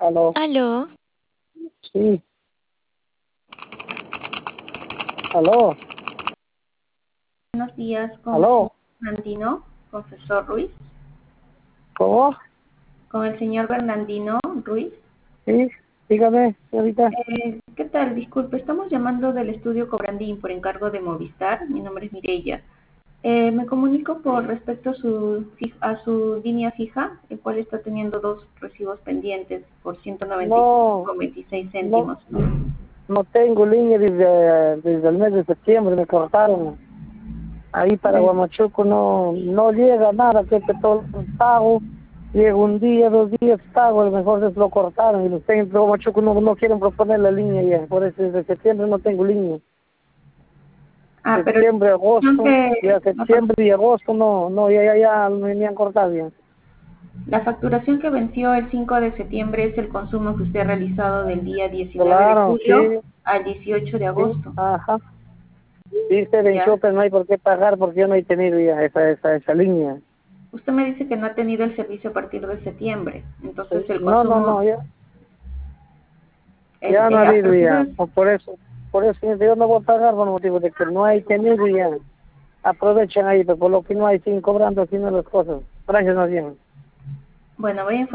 Aló, Aló, sí, aló, Buenos días con el señor aló, Bernardino, profesor Ruiz. ¿cómo? Con el señor Bernardino Ruiz. Sí, dígame, señorita. ¿Qué tal? Disculpe, estamos llamando del estudio Cobrandín por encargo de Movistar. Mi nombre es Mireya. Me comunico por respecto a su línea fija, el cual está teniendo dos recibos pendientes por No, 195,26 no, céntimos. no tengo línea desde el mes de septiembre, me cortaron. Ahí para Del- Huamachuco no llega nada, que todo el pago, llega un día, 2 días, pago, a lo mejor se lo cortaron y los técnicos de Huamachuco no quieren proponer la línea ya, por eso desde septiembre no tengo línea. pero Septiembre, agosto, ya la fac- septiembre y agosto ya me han cortado ya. la facturación que venció el 5 de septiembre es el consumo que usted ha realizado del día 19 de Claro, julio sí, al 18 de sí, agosto. ajá. Sí, se venció, Ya. pero no hay por qué pagar porque yo no he tenido ya esa línea. Usted me dice que no ha tenido el servicio a partir de septiembre. Entonces el No, consumo ya no ha a habido partir ya. de... Por eso yo no voy a pagar por motivo de que no hay tenido ya. Aprovechan ahí, pero por lo que no hay, siguen cobrando, haciendo las cosas. Gracias, más bien. Bueno, voy a